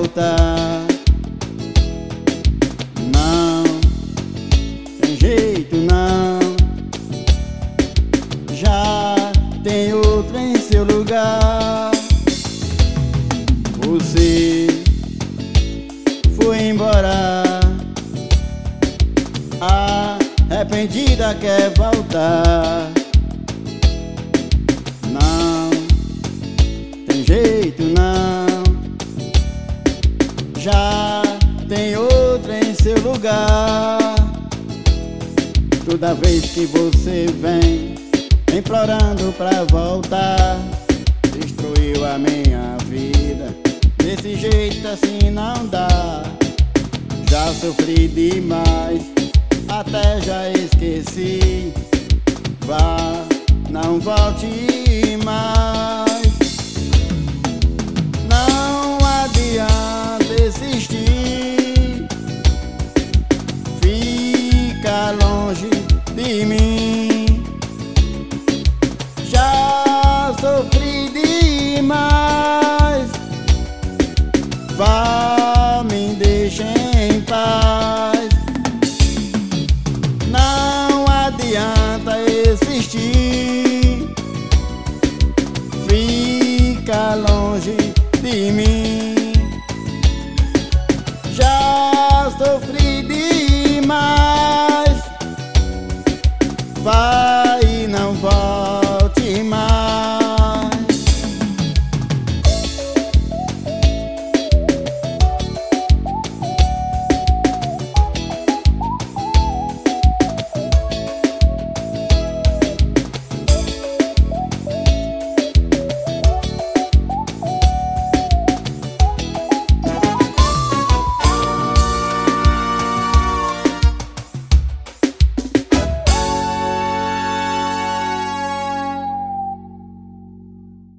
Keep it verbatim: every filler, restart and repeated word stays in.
voltar. Não tem jeito não, já tem outra em seu lugar. Você foi embora, arrependida quer voltar. Não tem jeito não, já tem outra em seu lugar. Toda vez que você vem implorando pra voltar, destruiu a minha vida. Desse jeito assim não dá. Já sofri demais, até já esqueci. Vá, não volte mais. Não adianta insistir, fica longe de mim. Já sofri demais, vá, me deixe em paz. Não adianta insistir, fica longe de mim.